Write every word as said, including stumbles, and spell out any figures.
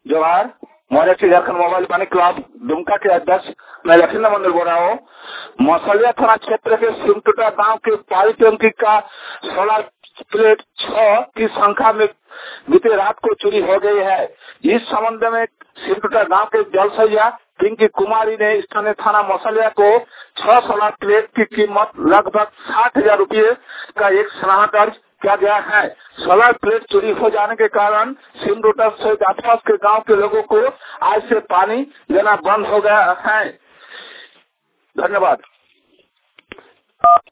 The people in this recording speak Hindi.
जोहार, महाराष्ट्र झारखंड मोबाइल पानी क्लब दुमका के अध्यक्ष मैं लखींद्र मंदिर बोल रहा हूँ। मौसलिया थाना क्षेत्र के सिमटूटा गांव के पाइप टंकी का सोलह प्लेट छह की संख्या में बीते रात को चोरी हो गई है। इस संबंध में सिमटूटा गांव के जलसैया पिंकी कुमारी ने स्थानीय थाना मौसलिया को छह सोलह प्लेट की कीमत लगभग साठ हजार रूपये का एक सलाह दर्ज किया गया है। सोलर प्लेट चोरी हो जाने के कारण सिमटूटा सहित आसपास के गांव के लोगों को आज से पानी लेना बंद हो गया है। धन्यवाद।